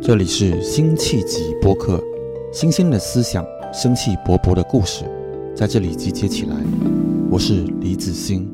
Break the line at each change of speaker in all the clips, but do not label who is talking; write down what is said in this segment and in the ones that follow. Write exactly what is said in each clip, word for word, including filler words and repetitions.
这里是辛弃疾播客，新鲜的思想，生气勃勃的故事，在这里集结起来。我是李子欣。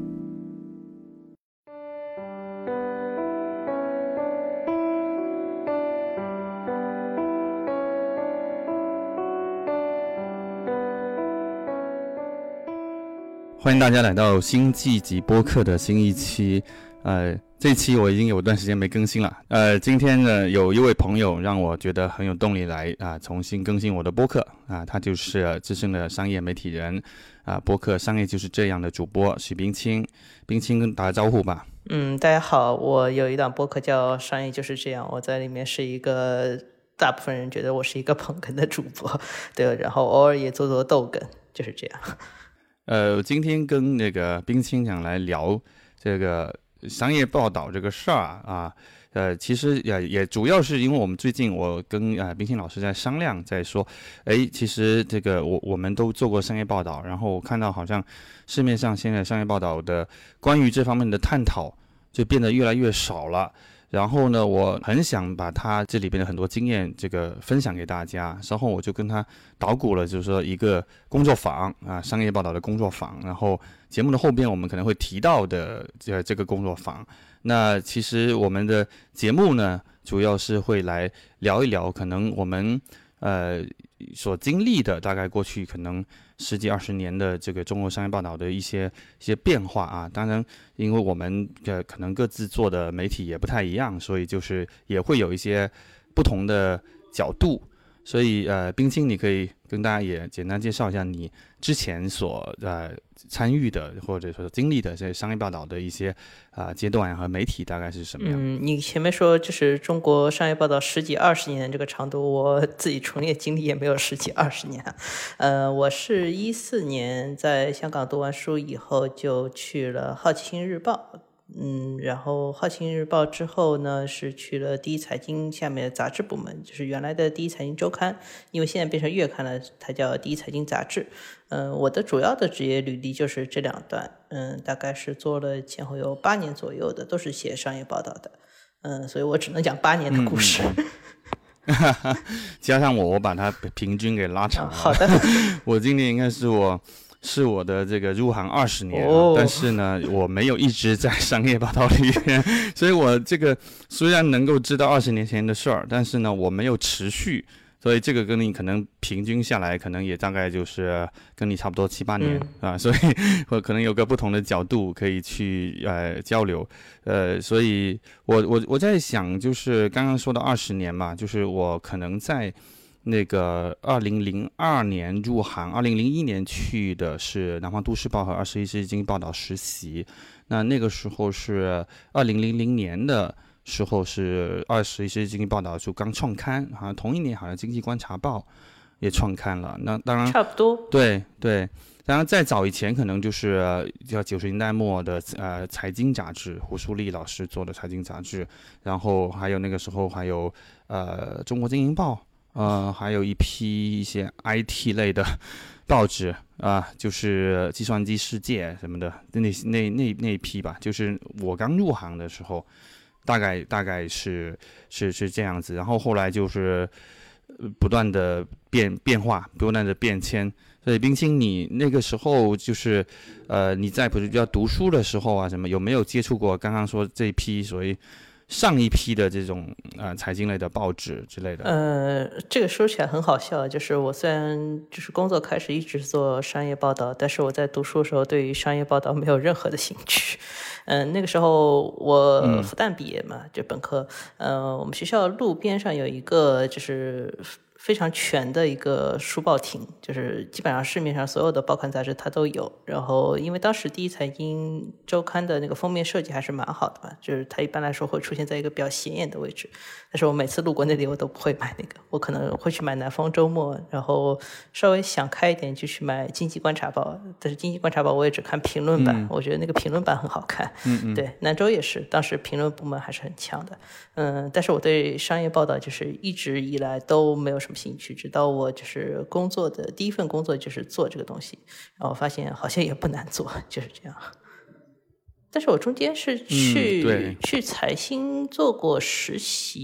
欢迎大家来到辛弃疾播客的新一期。呃，这一期我已经有段时间没更新了。呃，今天呢，有一位朋友让我觉得很有动力来啊、呃，重新更新我的播客啊、呃，他就是、呃、资深的商业媒体人啊、呃，播客商业就是这样的主播许冰清。冰清跟打个招呼吧。
嗯，大家好，我有一档播客叫商业就是这样，我在里面是一个大部分人觉得我是一个捧哏的主播，对，然后偶尔也做做逗哏，就是这样。
呃，今天跟那个冰清想来聊这个商业报道这个事儿啊，呃，其实也也主要是因为我们最近我跟呃冰清老师在商量，在说，哎，其实这个我我们都做过商业报道，然后我看到好像市面上现在商业报道的关于这方面的探讨就变得越来越少了。然后呢，我很想把他这里边的很多经验这个分享给大家。稍后我就跟他捣鼓了，就是说一个工作坊啊，商业报道的工作坊。然后节目的后边我们可能会提到的这这个工作坊。那其实我们的节目呢，主要是会来聊一聊，可能我们呃所经历的，大概过去可能十几二十年的这个中国商业报道的一些一些变化啊。当然，因为我们呃可能各自做的媒体也不太一样，所以就是也会有一些不同的角度。所以呃，冰清，你可以跟大家也简单介绍一下你之前所呃参与的或者说经历的这些商业报道的一些啊、呃、阶段和媒体大概是什么样？
嗯，你前面说就是中国商业报道十几二十年这个长度，我自己从业经历也没有十几二十年。呃，我是一四年在香港读完书以后就去了《好奇心日报》。嗯，然后《好奇心日报》之后呢，是去了第一财经下面的杂志部门，就是原来的第一财经周刊，因为现在变成月刊了，它叫第一财经杂志。嗯、呃，我的主要的职业履历就是这两段，嗯，大概是做了前后有八年左右的，都是写商业报道的。嗯，所以我只能讲八年的故事。嗯
嗯加上我，我把它平均给拉长了。
哦、好的，
我今年应该是我。是我的这个入行二十年、啊
哦，
但是呢，我没有一直在商业报道里面，所以我这个虽然能够知道二十年前的事儿，但是呢，我没有持续，所以这个跟你可能平均下来，可能也大概就是跟你差不多七八年、嗯、啊，所以我可能有个不同的角度可以去呃交流，呃，所以我我我在想，就是刚刚说的二十年嘛，就是我可能在。那个二零零二年入行，二零零一年去的是南方都市报和二十一世纪经济报道实习。那那个时候是二零零零年的时候，是二十一世纪经济报道就刚创刊，好像同一年好像经济观察报也创刊了。那当然
差不多，
对对。当然再早以前可能就是叫九十年代末的呃财经杂志，胡舒立老师做的财经杂志，然后还有那个时候还有呃中国经营报。呃，还有一批一些 I T 类的报纸啊、呃，就是计算机世界什么的，那那那那一批吧，就是我刚入行的时候，大概大概是是是这样子。然后后来就是不断的变变化，不断的变迁。所以冰清，你那个时候就是呃你在比较读书的时候啊，什么有没有接触过刚刚说这一批所谓？上一批的这种呃财经类的报纸之类的，
呃，这个说起来很好笑，就是我虽然就是工作开始一直做商业报道，但是我在读书的时候对于商业报道没有任何的兴趣。嗯、呃，那个时候我复旦毕业嘛，嗯、就本科，呃，我们学校路边上有一个就是非常全的一个书报亭，就是基本上市面上所有的报刊杂志它都有。然后因为当时第一财经周刊的那个封面设计还是蛮好的嘛，就是它一般来说会出现在一个比较显眼的位置，但是我每次路过那里我都不会买那个，我可能会去买南方周末，然后稍微想开一点就去买经济观察报，但是经济观察报我也只看评论版、嗯、我觉得那个评论版很好看。
嗯嗯，
对，南周也是，当时评论部门还是很强的。嗯，但是我对商业报道就是一直以来都没有什么兴趣，直到我就是工作的第一份工作就是做这个东西，然后发现好像也不难做，就是这样。但是我中间是去、
嗯、对
去财新做过实习，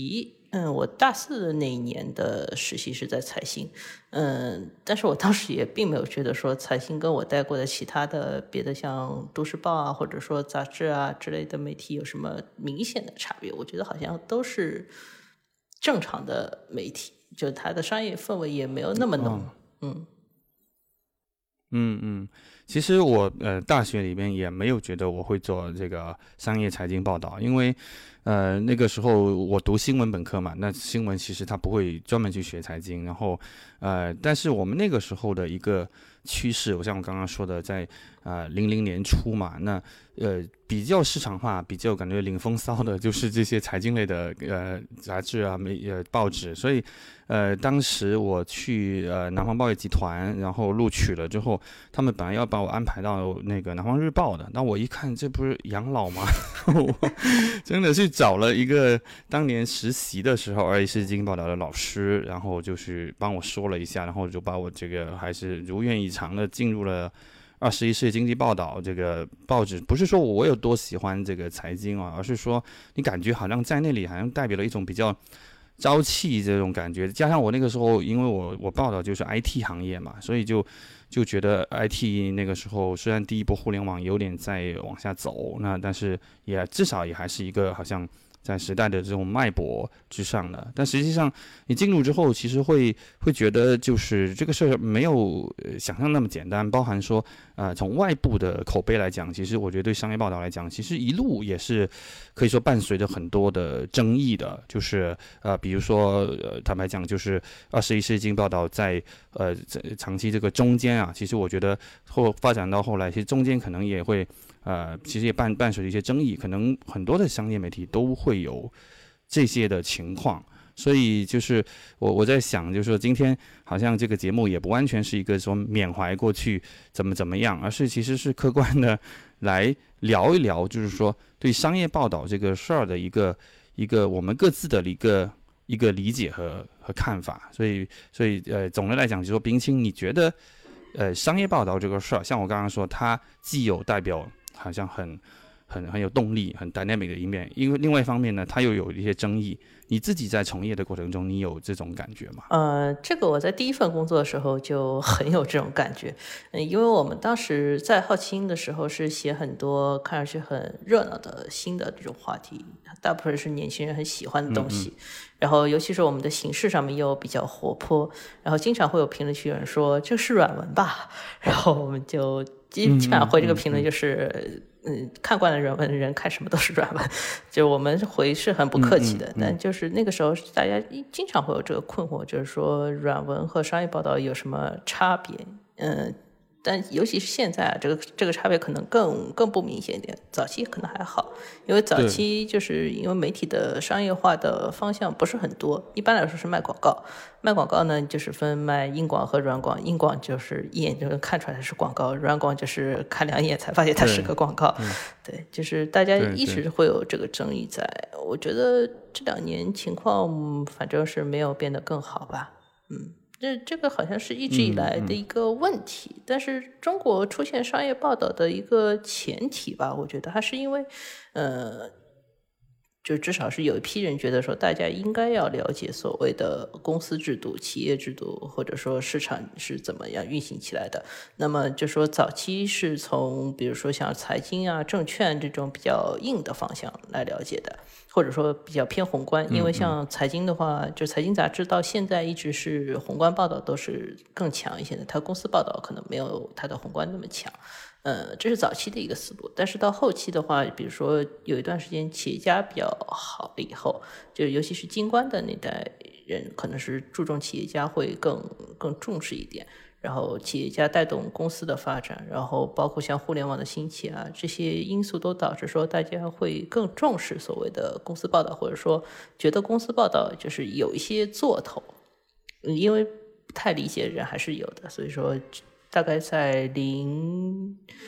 嗯，我大四那一年的实习是在财新，嗯，但是我当时也并没有觉得说财新跟我待过的其他的别的像都市报啊，或者说杂志啊之类的媒体有什么明显的差别。我觉得好像都是正常的媒体，就它的商业氛围也没有那么浓。哦、嗯
嗯嗯，其实我呃大学里边也没有觉得我会做这个商业财经报道，因为呃那个时候我读新闻本科嘛，那新闻其实它不会专门去学财经，然后呃但是我们那个时候的一个趋势，我像我刚刚说的，在啊零零年初嘛，那呃比较市场化、比较感觉领风骚的，就是这些财经类的呃杂志啊、媒呃报纸，所以呃当时我去呃南方报业集团，然后录取了之后，他们本来要把我安排到那个南方日报的，那我一看这不是养老吗？我真的是找了一个当年实习的时候二一四经济报道的老师，然后就是帮我说了一下，然后就把我这个还是如愿以偿的进入了二十一世纪经济报道这个报纸。不是说我有多喜欢这个财经啊，而是说你感觉好像在那里好像代表了一种比较朝气这种感觉，加上我那个时候因为我我报道就是 I T 行业嘛，所以就就觉得 I T 那个时候虽然第一波互联网有点在往下走，那但是也至少也还是一个好像在时代的这种脉搏之上的。但实际上你进入之后，其实会会觉得就是这个事儿没有想象那么简单，包含说呃从外部的口碑来讲，其实我觉得对商业报道来讲，其实一路也是可以说伴随着很多的争议的，就是呃比如说呃坦白讲，就是二十一世纪经济报道在呃长期这个中间啊，其实我觉得后发展到后来，其实中间可能也会呃，其实也伴伴随着一些争议，可能很多的商业媒体都会有这些的情况，所以就是我我在想，就是说今天好像这个节目也不完全是一个说缅怀过去怎么怎么样，而是其实是客观的来聊一聊，就是说对商业报道这个事儿的一个一个我们各自的一个一个理解和和看法。所以所以呃，总的来讲，就是说冰清，你觉得呃商业报道这个事儿，像我刚刚说，它既有代表好像很很很有动力、很 dynamic 的一面，因为另外一方面呢，它又有一些争议。你自己在从业的过程中，你有这种感觉吗？
呃，这个我在第一份工作的时候就很有这种感觉，嗯，因为我们当时在好奇心的时候是写很多看上去很热闹的新的这种话题，大部分是年轻人很喜欢的东西，嗯嗯，然后尤其是我们的形式上面又比较活泼，然后经常会有评论区有人说这是软文吧，然后我们就基本上回这个评论就是。嗯嗯嗯嗯，看惯了软文的人看什么都是软文，就我们回是很不客气的。嗯嗯嗯，但就是那个时候，大家经常会有这个困惑，就是说软文和商业报道有什么差别？嗯，但尤其是现在啊，这个这个差别可能更更不明显一点。早期可能还好，因为早期就是因为媒体的商业化的方向不是很多，一般来说是卖广告。卖广告呢，就是分卖硬广和软广。硬广就是一眼就能看出来它是广告，软广就是看两眼才发现它是个广告。对，对，就是大家一直会有这个争议在。我觉得这两年情况反正是没有变得更好吧。嗯。这这个好像是一直以来的一个问题，嗯嗯，但是中国出现商业报道的一个前提吧，我觉得还是因为，呃，就至少是有一批人觉得说，大家应该要了解所谓的公司制度、企业制度，或者说市场是怎么样运行起来的。那么就说早期是从比如说像财经啊、证券这种比较硬的方向来了解的。或者说比较偏宏观，因为像财经的话，嗯嗯，就财经杂志到现在一直是宏观报道都是更强一些的，它公司报道可能没有它的宏观那么强。呃，这是早期的一个思路，但是到后期的话，比如说有一段时间企业家比较好了以后，就尤其是京官的那代人，可能是注重企业家会更更重视一点。然后企业家带动公司的发展，然后包括像互联网的兴起啊，这些因素都导致说大家会更重视所谓的公司报道，或者说觉得公司报道就是有一些做头，因为不太理解的人还是有的，所以说大概在零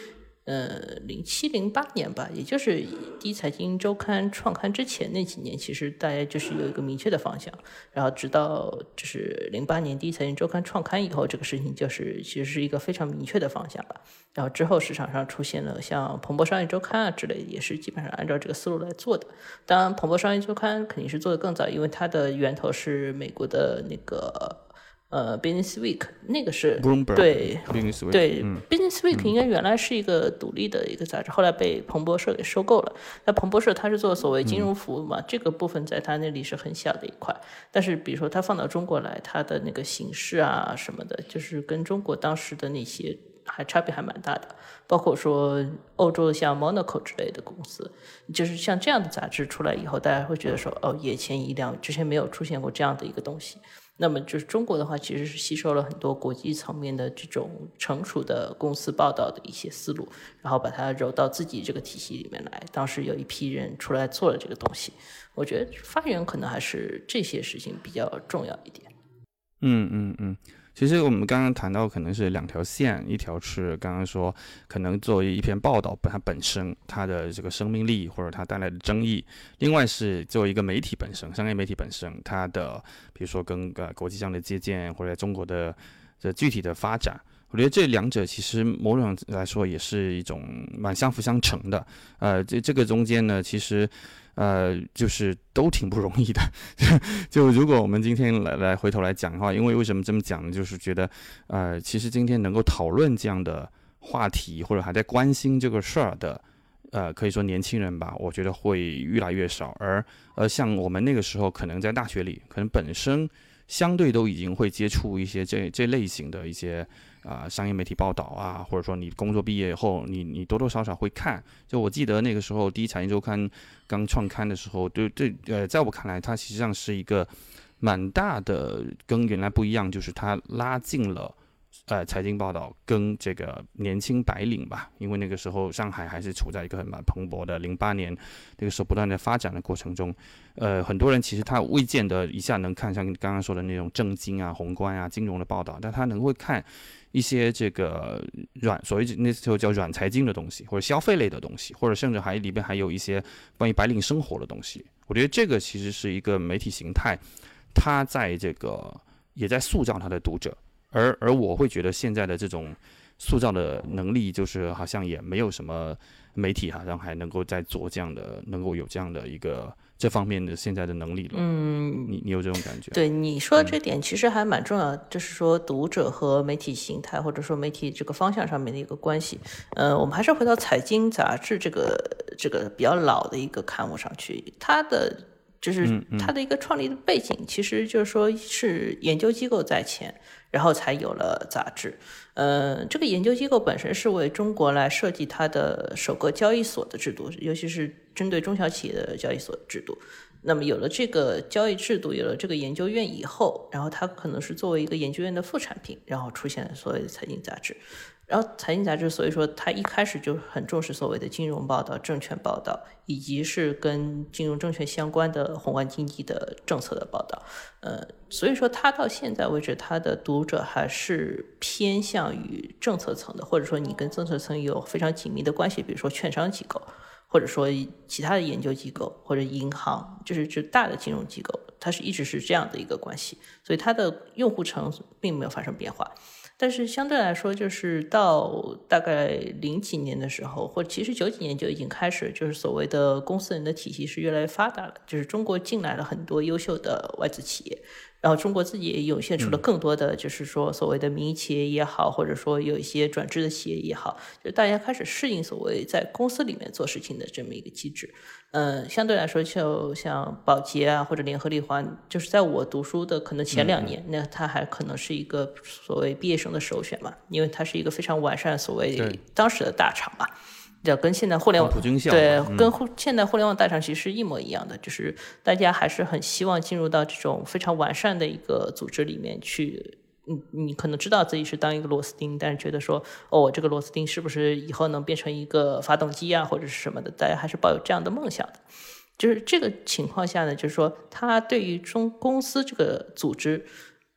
呃，零七零八年吧，也就是第一财经周刊创刊之前那几年，其实大家就是有一个明确的方向，然后直到就是零八年第一财经周刊创刊以后，这个事情就是其实是一个非常明确的方向了。然后之后市场上出现了像彭博商业周刊啊之类的，也是基本上按照这个思路来做的。当然，彭博商业周刊肯定是做得更早，因为它的源头是美国的那个。呃 ，Business Week 那个是
Bloomberg
对
Business Week
对、
嗯、
Business Week 应该原来是一个独立的一个杂志，后来被彭博社给收购了。那彭博社它是做所谓金融服务嘛，嗯、这个部分在它那里是很小的一块。但是比如说它放到中国来，它的那个形式啊什么的，就是跟中国当时的那些还差别还蛮大的。包括说欧洲像 Monaco 之类的公司，就是像这样的杂志出来以后，大家会觉得说哦，眼前一亮，之前没有出现过这样的一个东西。那么就是中国的话，其实是吸收了很多国际层面的这种成熟的公司报道的一些思路，然后把它揉到自己这个体系里面来。当时有一批人出来做了这个东西，我觉得发源可能还是这些事情比较重要一点。
嗯嗯嗯。其实我们刚刚谈到可能是两条线，一条是刚刚说可能作为一篇报道它本身它的这个生命力或者它带来的争议，另外是作为一个媒体本身，商业媒体本身它的比如说跟呃国际上的借鉴或者中国的这具体的发展，我觉得这两者其实某种来说也是一种蛮相辅相成的。呃，这这个中间呢，其实。呃，就是都挺不容易的。就如果我们今天来来回头来讲的话，因为为什么这么讲呢？就是觉得，呃，其实今天能够讨论这样的话题，或者还在关心这个事儿的，呃，可以说年轻人吧，我觉得会越来越少。而而像我们那个时候，可能在大学里，可能本身相对都已经会接触一些这这类型的一些。啊、呃，商业媒体报道啊，或者说你工作毕业以后，你你多多少少会看。就我记得那个时候，第一财经周刊刚创刊的时候，对对，呃，在我看来，它实际上是一个蛮大的，跟原来不一样，就是它拉近了呃财经报道跟这个年轻白领吧，因为那个时候上海还是处在一个很蛮蓬勃的零八年那个时候不断的发展的过程中，呃，很多人其实他未见得一下能看像刚刚说的那种政经啊、宏观啊、金融的报道，但他能会看。一些这个软所谓那时候叫软财经的东西，或者消费类的东西，或者甚至还里边还有一些关于白领生活的东西。我觉得这个其实是一个媒体形态，它在这个也在塑造它的读者，而而我会觉得现在的这种塑造的能力，就是好像也没有什么媒体好像还能够在做这样的，能够有这样的一个。这方面的现在的能力了，嗯，你你有这种感觉？
对你说的这点其实还蛮重要，嗯、就是说读者和媒体形态或者说媒体这个方向上面的一个关系。呃，我们还是回到财经杂志这个这个比较老的一个刊物上去，它的就是它的一个创立的背景，嗯嗯、其实就是说是研究机构在前，然后才有了杂志。呃，这个研究机构本身是为中国来设计它的首个交易所的制度，尤其是针对中小企业的交易所的制度。那么有了这个交易制度，有了这个研究院以后，然后它可能是作为一个研究院的副产品，然后出现了所谓的财经杂志。然后财经杂志，所以说它一开始就很重视所谓的金融报道、证券报道，以及是跟金融证券相关的宏观经济的政策的报道。呃，所以说它到现在为止，它的读者还是偏向于政策层的，或者说你跟政策层有非常紧密的关系，比如说券商机构，或者说其他的研究机构或者银行，就是指大的金融机构，它是一直是这样的一个关系，所以它的用户层并没有发生变化。但是相对来说，就是到大概零几年的时候，或者其实九几年就已经开始，就是所谓的公司人的体系是越来越发达了，就是中国进来了很多优秀的外资企业，然后中国自己也涌现出了更多的，就是说所谓的民营企业也好，或者说有一些转制的企业也好，就大家开始适应所谓在公司里面做事情的这么一个机制。嗯，相对来说，就像宝洁啊或者联合利华，就是在我读书的可能前两年，那它还可能是一个所谓毕业生的首选嘛，因为它是一个非常完善所谓当时的大厂嘛。这跟现在互联网对、嗯、跟现在互联网大厂其实是一模一样的，就是大家还是很希望进入到这种非常完善的一个组织里面去。嗯，你可能知道自己是当一个螺丝钉，但是觉得说，哦，我这个螺丝钉是不是以后能变成一个发动机啊，或者是什么的？大家还是抱有这样的梦想的。就是这个情况下呢，就是说，他对于中公司这个组织。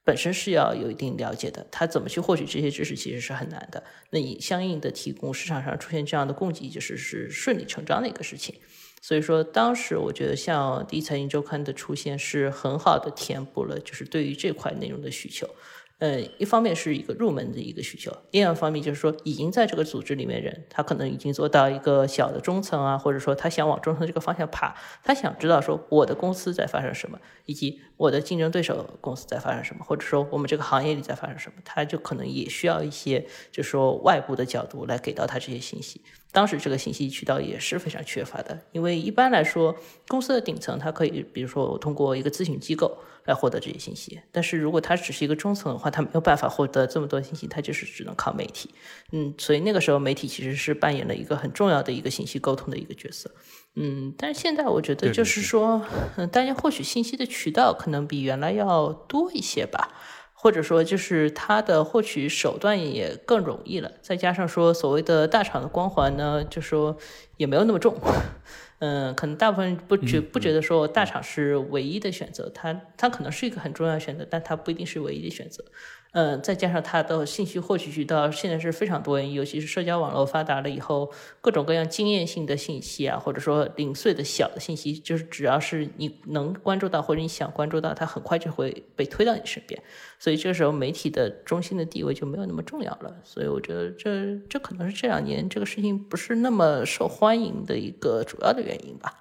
本身是要有一定了解的，他怎么去获取这些知识其实是很难的。那你相应的提供市场上出现这样的供给，就是是顺理成章的一个事情。所以说当时我觉得像第一财经周刊的出现是很好的填补了就是对于这块内容的需求。呃，一方面是一个入门的一个需求，另外一方面就是说已经在这个组织里面人，他可能已经做到一个小的中层啊，或者说他想往中层这个方向爬，他想知道说我的公司在发生什么，以及我的竞争对手公司在发生什么，或者说我们这个行业里在发生什么，他就可能也需要一些就是说外部的角度来给到他这些信息。当时这个信息渠道也是非常缺乏的，因为一般来说公司的顶层它可以比如说我通过一个咨询机构来获得这些信息，但是如果它只是一个中层的话，它没有办法获得这么多信息，它就是只能靠媒体。嗯，所以那个时候媒体其实是扮演了一个很重要的一个信息沟通的一个角色。嗯，但是现在我觉得就是说嗯，大家获取信息的渠道可能比原来要多一些吧，或者说就是它的获取手段也更容易了，再加上说所谓的大厂的光环呢，就说也没有那么重。嗯，可能大部分不觉不觉得说大厂是唯一的选择，它它可能是一个很重要的选择，但它不一定是唯一的选择。嗯，再加上它的信息获取渠道现在是非常多元，尤其是社交网络发达了以后，各种各样经验性的信息啊，或者说零碎的小的信息，就是只要是你能关注到或者你想关注到，它很快就会被推到你身边。所以这时候媒体的中心的地位就没有那么重要了。所以我觉得这这可能是这两年这个事情不是那么受欢迎的一个主要的原因吧。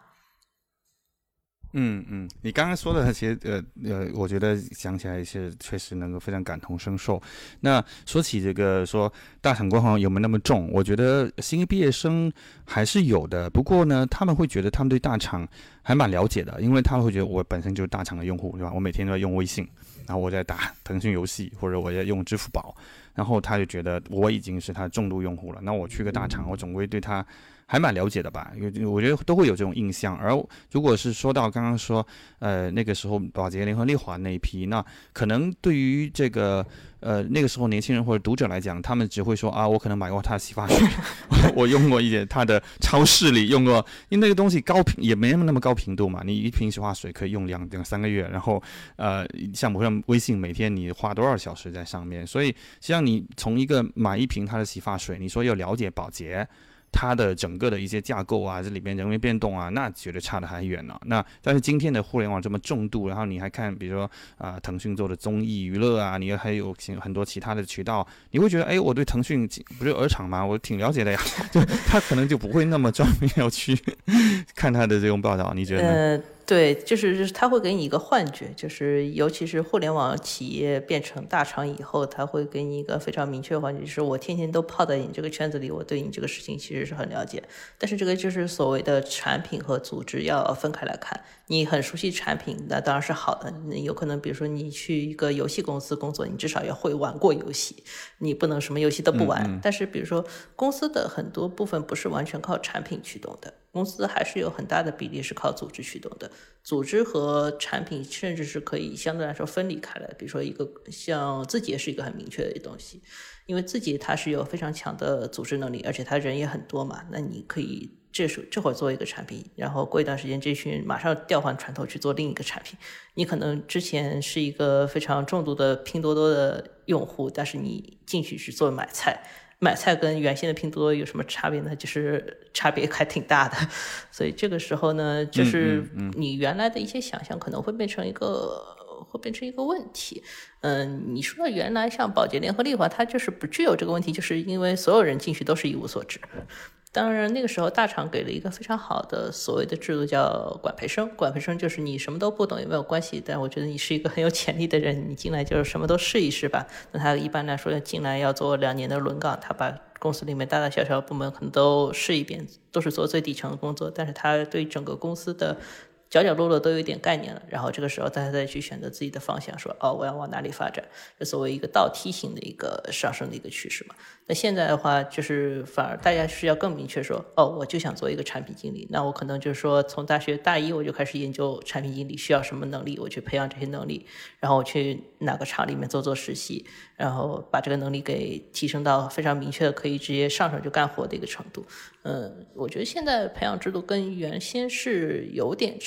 嗯嗯，你刚刚说的那些呃呃，我觉得想起来是确实能够非常感同身受。那说起这个说大厂光环有没有那么重，我觉得新一毕业生还是有的。不过呢，他们会觉得他们对大厂还蛮了解的，因为他们会觉得我本身就是大厂的用户，对吧？我每天都在用微信，然后我在打腾讯游戏，或者我在用支付宝，然后他就觉得我已经是他重度用户了。那我去个大厂，我总归对他还蛮了解的吧，我觉得都会有这种印象。而如果是说到刚刚说，呃，那个时候宝洁联合利华那一批，那可能对于这个呃那个时候年轻人或者读者来讲，他们只会说啊，我可能买过他的洗发水，我用过一点他的超市里用过，因为那个东西高频也没那么高频度嘛，你一瓶洗发水可以用两两三个月，然后呃，像不像微信每天你花多少小时在上面，所以实际上你从一个买一瓶他的洗发水，你说要了解宝洁它的整个的一些架构啊，这里面人为变动啊，那觉得差得还远呢。那但是今天的互联网这么重度，然后你还看，比如说啊、呃，腾讯做的综艺娱乐啊，你还有很多其他的渠道，你会觉得，哎，我对腾讯不是鹅厂吗？我挺了解的呀。就他可能就不会那么专门要去看他的这种报道，你觉得呢？
呃对，就是就是它会给你一个幻觉，就是尤其是互联网企业变成大厂以后，它会给你一个非常明确的幻觉，就是我天天都泡在你这个圈子里，我对你这个事情其实是很了解。但是这个就是所谓的产品和组织要分开来看。你很熟悉产品，那当然是好的。有可能比如说你去一个游戏公司工作，你至少要会玩过游戏，你不能什么游戏都不玩。嗯嗯但是比如说公司的很多部分不是完全靠产品驱动的，公司还是有很大的比例是靠组织驱动的。组织和产品甚至是可以相对来说分离开来，比如说一个像字节是一个很明确的东西，因为字节它是有非常强的组织能力，而且它人也很多嘛，那你可以这时这会儿做一个产品，然后过一段时间这群马上调换船头去做另一个产品。你可能之前是一个非常重度的拼多多的用户，但是你进去是做买菜，买菜跟原先的拼多多有什么差别呢？就是差别还挺大的。所以这个时候呢，就是你原来的一些想象可能会变成一个会变成一个问题。嗯，你说的原来像宝洁联合利华，它就是不具有这个问题，就是因为所有人进去都是一无所知。当然那个时候大厂给了一个非常好的所谓的制度叫管培生，管培生就是你什么都不懂也没有关系，但我觉得你是一个很有潜力的人，你进来就是什么都试一试吧。那他一般来说进来要做两年的轮岗，他把公司里面大大小小部门可能都试一遍，都是做最底层的工作，但是他对整个公司的角角落落都有一点概念了，然后这个时候大家再去选择自己的方向，说哦我要往哪里发展，这作为一个倒梯形的一个上升的一个趋势嘛。那现在的话就是反而大家是要更明确说，哦我就想做一个产品经理，那我可能就是说从大学大一我就开始研究产品经理需要什么能力，我去培养这些能力，然后我去哪个厂里面做做实习，然后把这个能力给提升到非常明确的可以直接上手就干活的一个程度。嗯，我觉得现在培养制度跟原先是有点差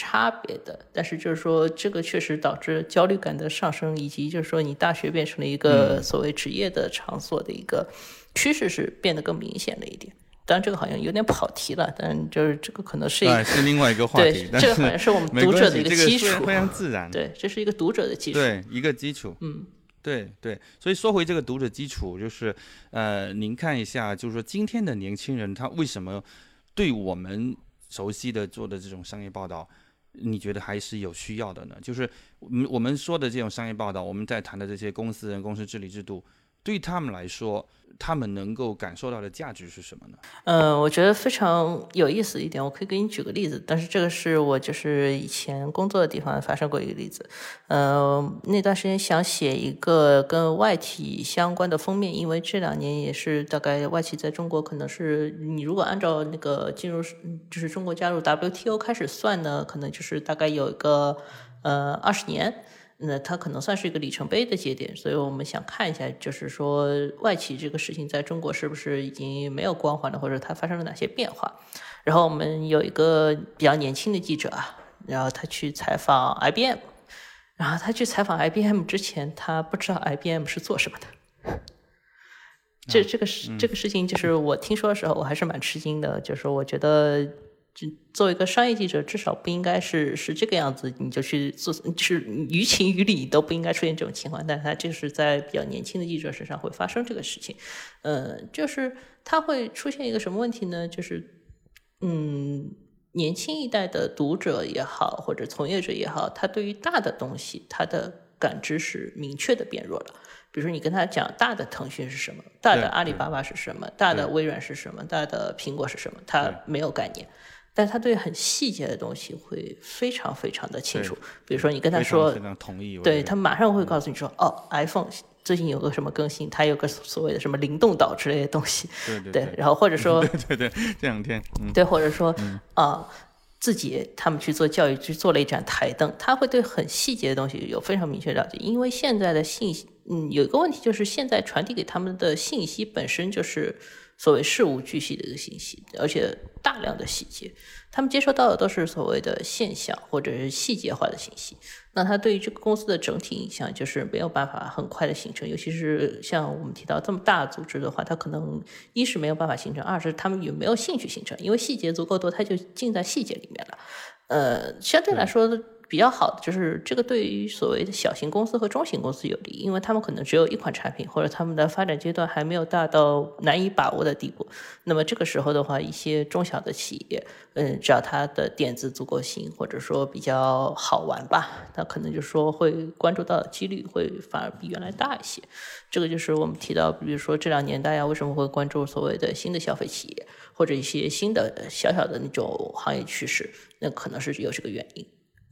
差别的，但是就是说这个确实导致焦虑感的上升，以及就是说你大学变成了一个所谓职业的场所的一个趋势是变得更明显了一点。当然这个好像有点跑题了，但就是这个可能是一个、
哎、是另外一个话题。
对，这个好像是我们读者的一个基础，
这个、非常自然。
对，这是一个读者的基础，
对，一个基础。
嗯，
对对。所以说回这个读者基础，就是呃，您看一下，就是说今天的年轻人他为什么对我们熟悉的做的这种商业报道，你觉得还是有需要的呢？就是我们说的这种商业报道，我们在谈的这些公司人、公司治理制度，对他们来说，他们能够感受到的价值是什么呢？
嗯、呃，我觉得非常有意思一点，我可以给你举个例子，但是这个是我就是以前工作的地方发生过一个例子。呃，那段时间想写一个跟外企相关的封面，因为这两年也是大概外企在中国可能是你如果按照那个进入就是中国加入 W T O 开始算呢，可能就是大概有一个呃二十年。那它可能算是一个里程碑的节点，所以我们想看一下，就是说外企这个事情在中国是不是已经没有光环了，或者它发生了哪些变化。然后我们有一个比较年轻的记者啊，然后他去采访 I B M， 然后他去采访 I B M 之前，他不知道 I B M 是做什么的。这这个事、嗯、这个事情就是我听说的时候，我还是蛮吃惊的，就是我觉得。作为一个商业记者，至少不应该是是这个样子，你就去做，是于情于理都不应该出现这种情况。但是他这是在比较年轻的记者身上会发生这个事情，呃，就是他会出现一个什么问题呢？就是嗯，年轻一代的读者也好，或者从业者也好，他对于大的东西，他的感知是明确的变弱了。比如说你跟他讲大的腾讯是什么，大的阿里巴巴是什么，大的微软是什么，大的苹果是什么，他没有概念。但他对很细节的东西会非常非常的清楚，比如说你跟他说，
非常同意，
对，他马上会告诉你说，嗯、哦 ，iPhone 最近有个什么更新，它有个所谓的什么灵动岛之类的东西，
对对 对,
对，然后或者说，
对对对，这两天，嗯、
对，或者说，啊、嗯呃，自己他们去做教育，去做了一盏台灯，他会对很细节的东西有非常明确了解，因为现在的信息，嗯，有一个问题就是现在传递给他们的信息本身就是所谓事无巨细的一个信息，而且大量的细节，他们接收到的都是所谓的现象或者是细节化的信息，那它对于这个公司的整体影响就是没有办法很快的形成，尤其是像我们提到这么大的组织的话，它可能一是没有办法形成，二是他们有没有兴趣形成，因为细节足够多，它就浸在细节里面了。呃，相对来说比较好的就是这个对于所谓的小型公司和中型公司有利，因为他们可能只有一款产品，或者他们的发展阶段还没有大到难以把握的地步。那么这个时候的话，一些中小的企业，嗯，只要它的点子足够新，或者说比较好玩吧，那可能就说会关注到的几率会反而比原来大一些。这个就是我们提到，比如说这两年大家为什么会关注所谓的新的消费企业，或者一些新的小小的那种行业趋势，那可能是有这个原因。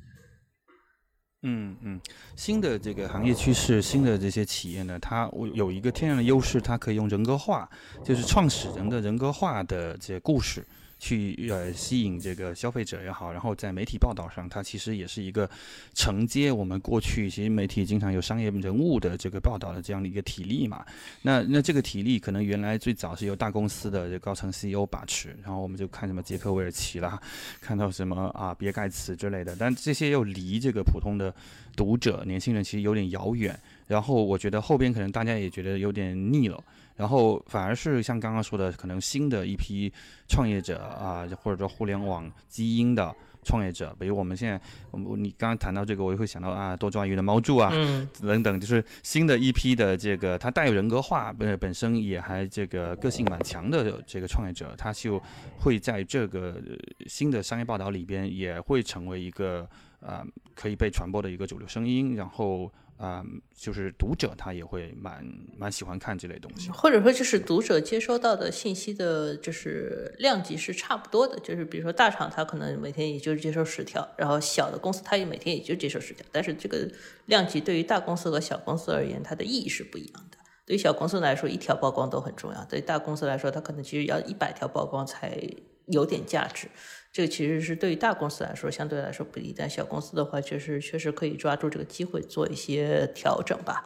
嗯嗯，新的这个行业趋势，新的这些企业呢，它有一个天然的优势，它可以用人格化，就是创始人的人格化的这些故事去呃吸引这个消费者也好，然后在媒体报道上，它其实也是一个承接我们过去其实媒体经常有商业人物的这个报道的这样的一个体力嘛。那那这个体力可能原来最早是由大公司的高层 C E O 把持，然后我们就看什么杰克韦尔奇啦，看到什么啊比尔盖茨之类的，但这些又离这个普通的读者年轻人其实有点遥远。然后我觉得后边可能大家也觉得有点腻了。然后反而是像刚刚说的，可能新的一批创业者啊，或者说互联网基因的创业者，比如我们现在，我们你刚刚谈到这个，我也会想到啊，多抓鱼的猫柱啊，嗯、等等，就是新的一批的这个，它带有人格化，本本身也还这个个性蛮强的这个创业者，他就会在这个新的商业报道里边，也会成为一个呃可以被传播的一个主流声音，然后。啊、嗯，就是读者他也会蛮蛮喜欢看这类东西，
或者说就是读者接收到的信息的，就是量级是差不多的。就是比如说大厂他可能每天也就接收十条，然后小的公司他也每天也就接收十条，但是这个量级对于大公司和小公司而言，它的意义是不一样的。对于小公司来说，一条曝光都很重要；对于大公司来说，它可能其实要一百条曝光才有点价值。这个其实是对于大公司来说相对来说不利，但小公司的话，确实确实可以抓住这个机会做一些调整吧，或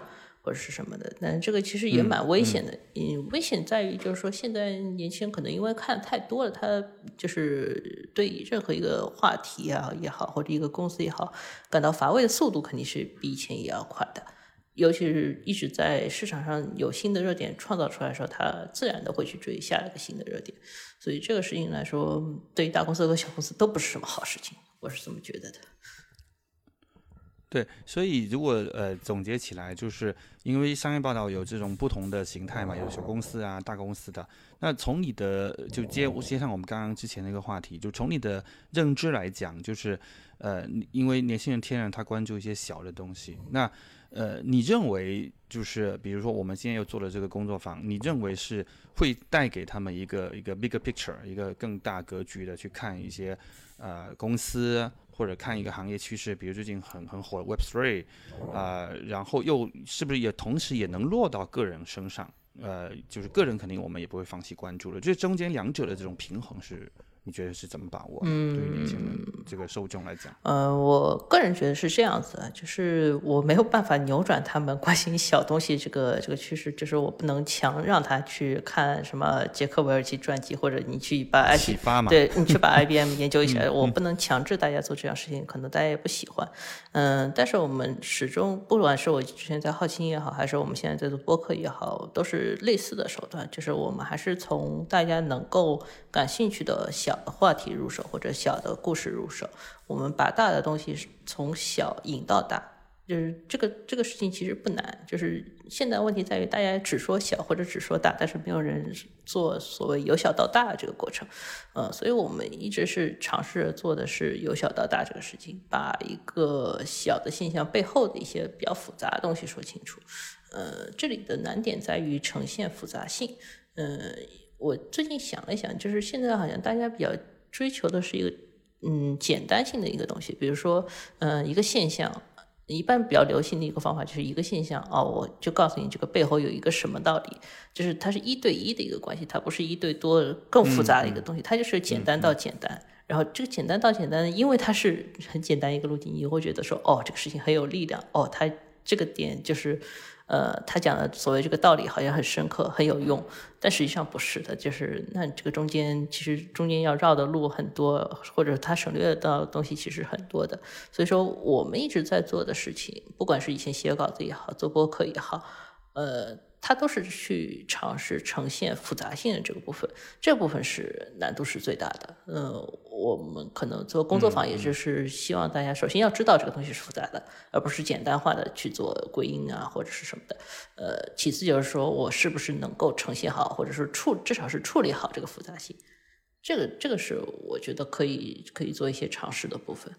或者是什么的，但这个其实也蛮危险的。嗯，嗯危险在于就是说，现在年轻人可能因为看太多了，他就是对任何一个话题啊也好，或者一个公司也好，感到乏味的速度肯定是比以前也要快的。尤其是一直在市场上有新的热点创造出来的时候，他自然的会去追下一个新的热点。所以这个事情来说，对于大公司和小公司都不是什么好事情，我是这么觉得的。
对，所以如果呃总结起来，就是因为商业报道有这种不同的形态嘛，有小公司啊、大公司的。那从你的就接接上我们刚刚之前那个话题，就从你的认知来讲，就是呃，因为年轻人天然他关注一些小的东西，那呃，你认为就是比如说我们今天又做了这个工作坊，你认为是会带给他们一个一个 bigger picture， 一个更大格局的去看一些呃公司。或者看一个行业趋势，比如最近很很火的 Web 三， 啊、呃，然后又是不是也同时也能落到个人身上？呃，就是个人肯定我们也不会放弃关注的，这中间两者的这种平衡是你觉得是怎么把握？嗯，对于年轻人这个受众来讲，
呃，我个人觉得是这样子的，就是我没有办法扭转他们关心小东西这个这个趋势，就是我不能强让他去看什么杰克韦尔奇传记，或者你去把 I B M
启发嘛，
对你去把 I B M 研究一下，嗯、我不能强制大家做这样事情，可能大家也不喜欢。嗯，但是我们始终，不管是我之前在好奇也好，还是我们现在在做播客也好，都是类似的手段，就是我们还是从大家能够感兴趣的小的话题入手，或者小的故事入手，我们把大的东西从小引到大，就是这个这个事情其实不难，就是现在问题在于大家只说小或者只说大，但是没有人做所谓由小到大这个过程，呃，所以我们一直是尝试做的是由小到大这个事情，把一个小的现象背后的一些比较复杂的东西说清楚。呃，这里的难点在于呈现复杂性。呃，我最近想了想，就是现在好像大家比较追求的是一个嗯简单性的一个东西，比如说嗯、呃、一个现象。一般比较流行的一个方法就是一个现象哦，我就告诉你这个背后有一个什么道理，就是它是一对一的一个关系，它不是一对多更复杂的一个东西，它就是简单到简单。然后这个简单到简单，因为它是很简单一个路径，你会觉得说哦，这个事情很有力量，哦，它这个点就是呃，他讲的所谓这个道理好像很深刻很有用，但实际上不是的，就是那这个中间其实中间要绕的路很多，或者他省略到的东西其实很多的。所以说我们一直在做的事情，不管是以前写稿子也好，做播客也好，呃它都是去尝试呈现复杂性的这个部分，这部分是难度是最大的。呃，我们可能做工作坊，也就是希望大家首先要知道这个东西是复杂的，而不是简单化的去做归因啊或者是什么的。呃，其次就是说我是不是能够呈现好，或者是处至少是处理好这个复杂性，这个这个是我觉得可以可以做一些尝试的部分。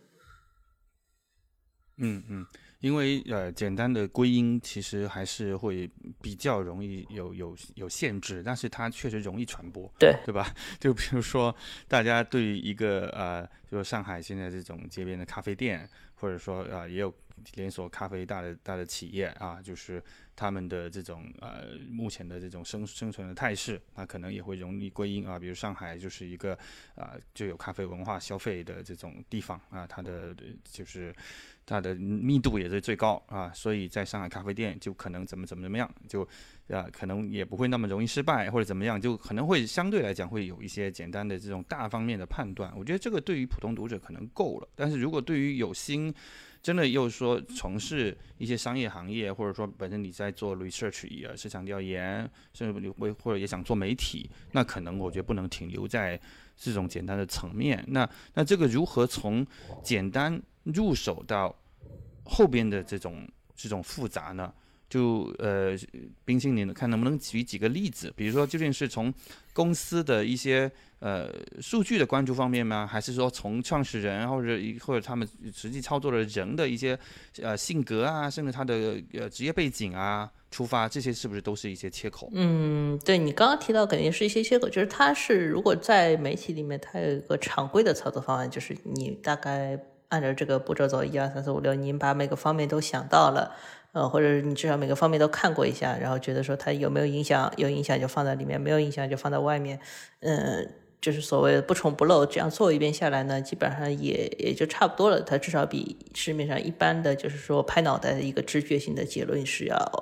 嗯嗯。因为呃，简单的归因其实还是会比较容易有有有限制，但是它确实容易传播，
对
对吧？就比如说，大家对于一个呃，就是上海现在这种街边的咖啡店，或者说呃，也有连锁咖啡大的大的企业啊，就是他们的这种呃目前的这种生生存的态势，那可能也会容易归因啊，比如上海就是一个啊、呃、就有咖啡文化消费的这种地方啊，它的就是它的密度也是最高啊，所以在上海咖啡店就可能怎么怎么怎么样，就啊可能也不会那么容易失败或者怎么样，就可能会相对来讲会有一些简单的这种大方面的判断。我觉得这个对于普通读者可能够了，但是如果对于有心真的又说从事一些商业行业，或者说本身你在做 research 呃市场调研，甚至你会或者也想做媒体，那可能我觉得不能停留在这种简单的层面。那那这个如何从简单入手到后边的这种这种复杂呢？就呃，冰心，你看能不能举几个例子？比如说，究竟是从公司的一些呃数据的关注方面吗？还是说从创始人或者或者他们实际操作的人的一些呃性格啊，甚至他的呃职业背景啊出发？这些是不是都是一些切口？
嗯，对，你刚刚提到肯定是一些切口，就是它是如果在媒体里面，它有一个常规的操作方案，就是你大概按照这个步骤走，一二三四五六，你把每个方面都想到了。呃，或者你至少每个方面都看过一下，然后觉得说它有没有影响，有影响就放在里面，没有影响就放在外面。嗯，就是所谓的不重不漏，这样做一遍下来呢，基本上也也就差不多了。它至少比市面上一般的就是说拍脑袋的一个直觉性的结论是要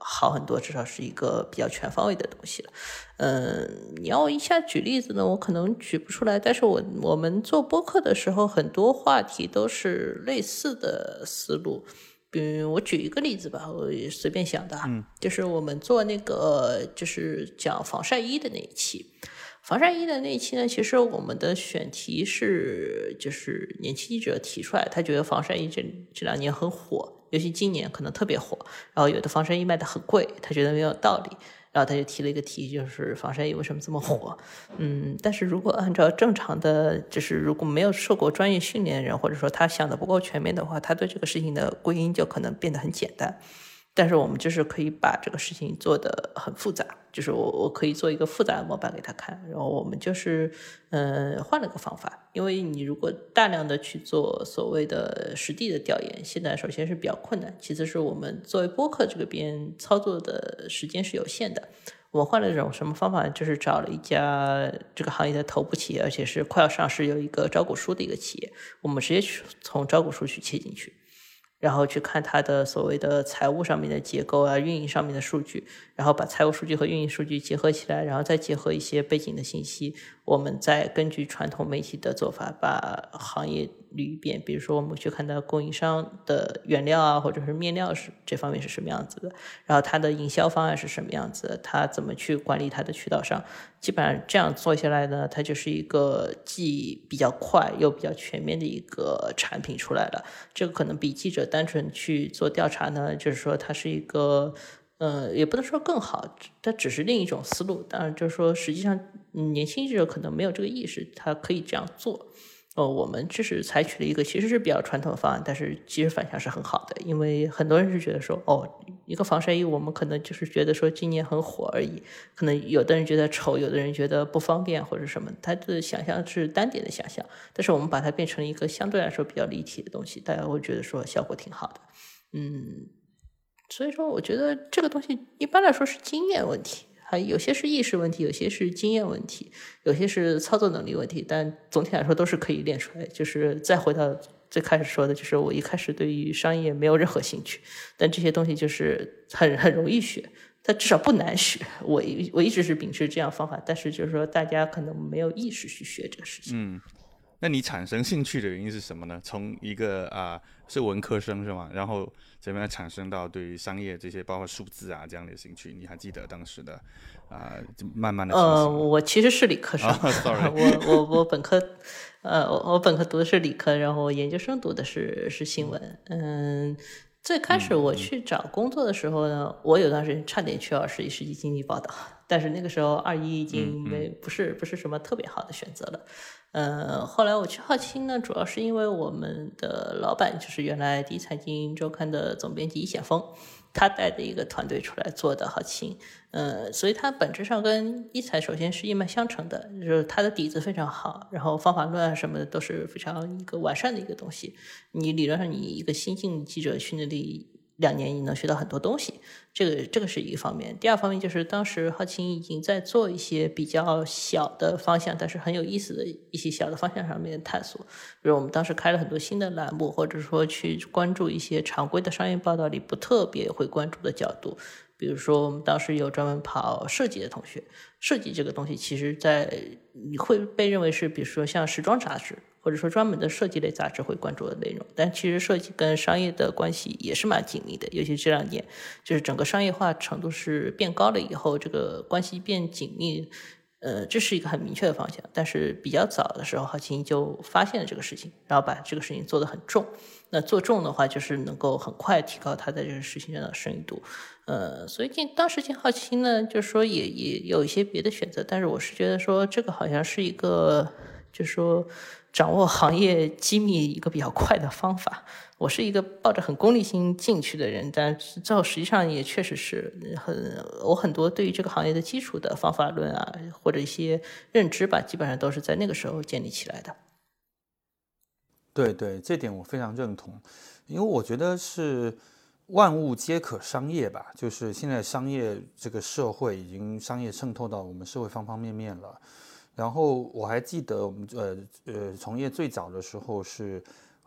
好很多，至少是一个比较全方位的东西了。嗯，你要我一下举例子呢，我可能举不出来。但是我我们做播客的时候，很多话题都是类似的思路。比如我举一个例子吧，我随便想的，嗯，就是我们做那个就是讲防晒衣的那一期。防晒衣的那一期呢，其实我们的选题是就是年轻记者提出来，他觉得防晒衣这这两年很火，尤其今年可能特别火，然后有的防晒衣卖的很贵，他觉得没有道理，然后他就提了一个题，就是防晒衣为什么这么火。嗯，但是如果按照正常的，就是如果没有受过专业训练的人，或者说他想的不够全面的话，他对这个事情的归因就可能变得很简单。但是我们就是可以把这个事情做得很复杂，就是我我可以做一个复杂的模板给他看，然后我们就是呃换了个方法。因为你如果大量的去做所谓的实地的调研，现在首先是比较困难，其次是我们作为播客这个边操作的时间是有限的。我们换了这种什么方法，就是找了一家这个行业的头部企业，而且是快要上市有一个招股书的一个企业，我们直接去从招股书去切进去，然后去看它的所谓的财务上面的结构啊，运营上面的数据，然后把财务数据和运营数据结合起来，然后再结合一些背景的信息，我们再根据传统媒体的做法把行业捋一遍。比如说我们去看到供应商的原料啊，或者是面料是这方面是什么样子的，然后它的营销方案是什么样子的，它怎么去管理它的渠道商，基本上这样做下来呢，它就是一个既比较快又比较全面的一个产品出来了。这个可能比记者单纯去做调查呢，就是说它是一个呃，也不能说更好，它只是另一种思路。当然就是说实际上、嗯、年轻记者可能没有这个意识，他可以这样做。呃，我们这是采取了一个其实是比较传统的方案，但是其实反响是很好的。因为很多人是觉得说，哦，一个防晒衣我们可能就是觉得说今年很火而已，可能有的人觉得丑，有的人觉得不方便或者什么，他的想象是单点的想象，但是我们把它变成了一个相对来说比较立体的东西，大家会觉得说效果挺好的。嗯，所以说我觉得这个东西一般来说是经验问题，还有些是意识问题，有些是经验问题，有些是操作能力问题，但总体来说都是可以练出来。就是再回到最开始说的，就是我一开始对于商业没有任何兴趣，但这些东西就是很很容易学，它至少不难学。我我一直是秉持这样方法，但是就是说大家可能没有意识去学这个事情。
嗯，那你产生兴趣的原因是什么呢？从一个啊、呃、是文科生是吗？然后怎么样产生到对于商业这些包括数字啊这样的兴趣？你还记得当时的啊、呃、慢慢的
呃，我其实是理科生，
哦、sorry
我我我本科呃我我本科读的是理科，然后研究生读的是是新闻。嗯，最开始我去找工作的时候呢，我有段时间差点去二十一世纪经济报道，但是那个时候二一已经没不是不是什么特别好的选择了。呃，后来我去浩清呢，主要是因为我们的老板就是原来第一财经周刊的总编辑易显峰，他带的一个团队出来做的浩清。呃，所以它本质上跟一财首先是一脉相承的，就是它的底子非常好，然后方法论啊什么的都是非常一个完善的一个东西。你理论上你一个新进记者训练里两年你能学到很多东西，这个这个是一个方面。第二方面就是当时浩清已经在做一些比较小的方向，但是很有意思的一些小的方向上面的探索。比如我们当时开了很多新的栏目，或者说去关注一些常规的商业报道里不特别会关注的角度。比如说我们当时有专门跑设计的同学，设计这个东西其实在你会被认为是比如说像时装杂志或者说专门的设计类杂志会关注的内容，但其实设计跟商业的关系也是蛮紧密的，尤其这两年就是整个商业化程度是变高了以后，这个关系变紧密，呃，这是一个很明确的方向。但是比较早的时候，浩清就发现了这个事情，然后把这个事情做得很重。那做重的话，就是能够很快提高它的这个事情上的深度。呃，所以进当时进浩清呢，就是说也也有一些别的选择，但是我是觉得说这个好像是一个，就是说掌握行业机密一个比较快的方法。我是一个抱着很功利心进去的人，但是最后实际上也确实是很，我很多对于这个行业的基础的方法论啊，或者一些认知吧，基本上都是在那个时候建立起来的。
对对，这点我非常认同，因为我觉得是万物皆可商业吧，就是现在商业这个社会已经商业渗透到我们社会方方面面了。然后我还记得我们呃呃从业最早的时候是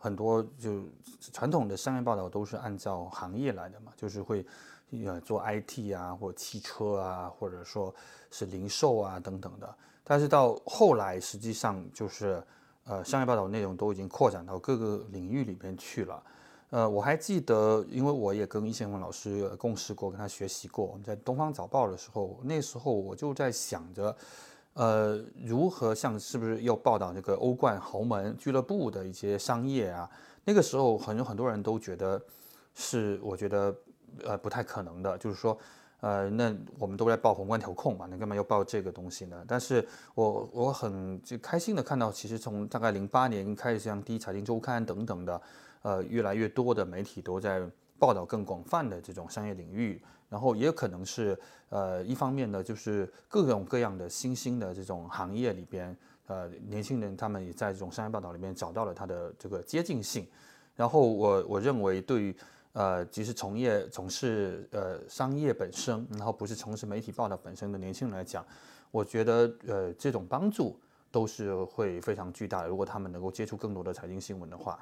很多就传统的商业报道都是按照行业来的嘛，就是会呃做 I T 啊，或汽车啊，或者说是零售啊等等的。但是到后来，实际上就是呃商业报道内容都已经扩展到各个领域里边去了。呃，我还记得，因为我也跟易先锋老师共事过，跟他学习过。我们在东方早报的时候，那时候我就在想着，呃，如何像是不是要报道这个欧冠豪门俱乐部的一些商业啊？那个时候很有很多人都觉得是，我觉得呃不太可能的，就是说，呃，那我们都在报宏观调控嘛，你干嘛要报这个东西呢？但是我我很就开心的看到，其实从大概零八年开始，像第一财经周刊等等的。呃，越来越多的媒体都在报道更广泛的这种商业领域，然后也有可能是呃，一方面呢，就是各种各样的新兴的这种行业里边，呃，年轻人他们也在这种商业报道里面找到了它的这个接近性。然后我我认为对于呃，即使从业从事呃商业本身，然后不是从事媒体报道本身的年轻人来讲，我觉得呃这种帮助都是会非常巨大的，如果他们能够接触更多的财经新闻的话。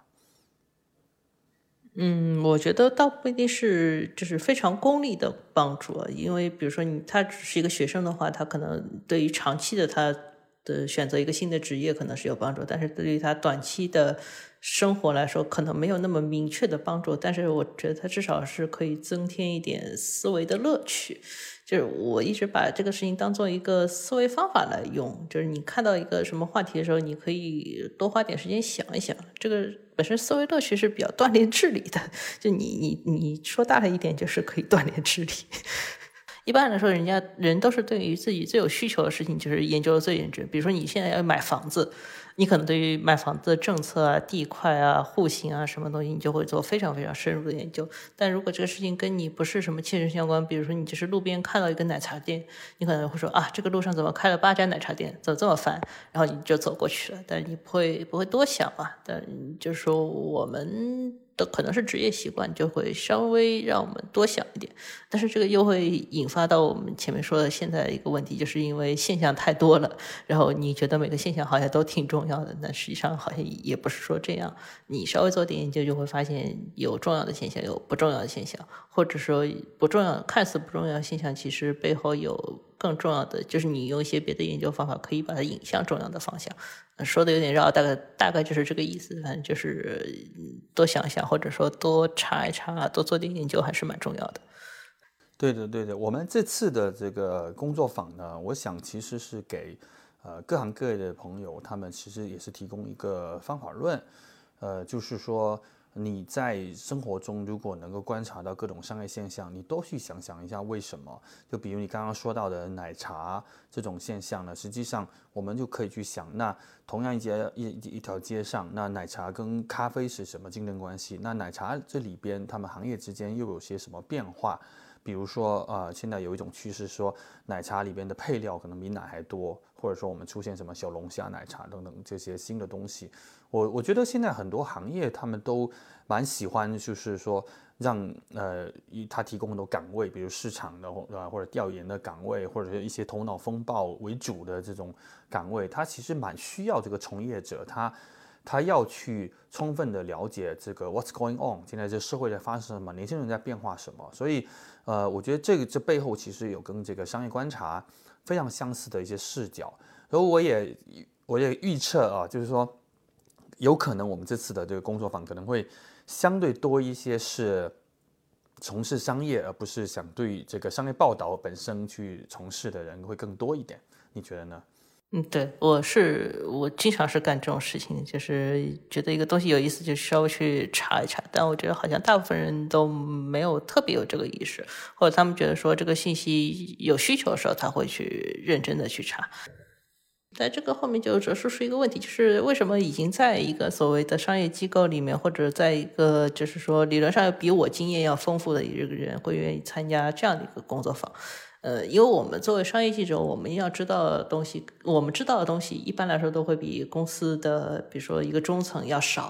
嗯，我觉得倒不一定是就是非常功利的帮助，因为比如说你他只是一个学生的话，他可能对于长期的他的选择一个新的职业可能是有帮助，但是对于他短期的生活来说可能没有那么明确的帮助，但是我觉得他至少是可以增添一点思维的乐趣。就是我一直把这个事情当做一个思维方法来用，就是你看到一个什么话题的时候，你可以多花点时间想一想，这个本身思维乐趣是比较锻炼智力的，就你你你说大了一点就是可以锻炼智力。一般来说，人家人都是对于自己最有需求的事情就是研究的最认真。比如说你现在要买房子，你可能对于买房子的政策啊、地块啊、户型啊什么东西，你就会做非常非常深入的研究。但如果这个事情跟你不是什么切身相关，比如说你只是路边看到一个奶茶店，你可能会说啊，这个路上怎么开了八家奶茶店，怎么这么烦？然后你就走过去了，但是你不会不会多想啊。但就是说我们的可能是职业习惯，就会稍微让我们多想一点，但是这个又会引发到我们前面说的现在一个问题，就是因为现象太多了，然后你觉得每个现象好像都挺重要的，但实际上好像也不是说这样。你稍微做点研究，就会发现有重要的现象，有不重要的现象，或者说不重要看似不重要的现象，其实背后有更重要的，就是你用一些别的研究方法可以把它引向重要的方向。说的有点绕，大概大概就是这个意思。反正就是多想想，或者说多查一查，多做点研究，还是蛮重要的。
对的，对的。我们这次的这个工作坊呢，我想其实是给呃各行各业的朋友，他们其实也是提供一个方法论，呃，就是说你在生活中如果能够观察到各种商业现象，你都去想想一下为什么。就比如你刚刚说到的奶茶这种现象呢，实际上我们就可以去想，那同样一街一一条街上，那奶茶跟咖啡是什么竞争关系？那奶茶这里边他们行业之间又有些什么变化？比如说，呃，现在有一种趋势说，奶茶里边的配料可能比奶还多，或者说我们出现什么小龙虾奶茶等等这些新的东西。我我觉得现在很多行业他们都蛮喜欢，就是说让呃他提供很多岗位，比如市场的呃或者调研的岗位，或者是一些头脑风暴为主的这种岗位，他其实蛮需要这个从业者他。他要去充分的了解这个 what's going on， 现在这社会在发生什么，年轻人在变化什么，所以，呃，我觉得这个这背后其实有跟这个商业观察非常相似的一些视角。然后我也我也预测啊，就是说，有可能我们这次的这个工作坊可能会相对多一些是从事商业，而不是想对这个商业报道本身去从事的人会更多一点。你觉得呢？
嗯，对，我是我经常是干这种事情，就是觉得一个东西有意思，就稍微去查一查。但我觉得好像大部分人都没有特别有这个意识，或者他们觉得说这个信息有需求的时候才会去认真的去查。在这个后面就折射出一个问题，就是为什么已经在一个所谓的商业机构里面，或者在一个就是说理论上比我经验要丰富的一个人会愿意参加这样的一个工作坊。呃，因为我们作为商业记者，我们要知道的东西，我们知道的东西一般来说都会比公司的比如说一个中层要少。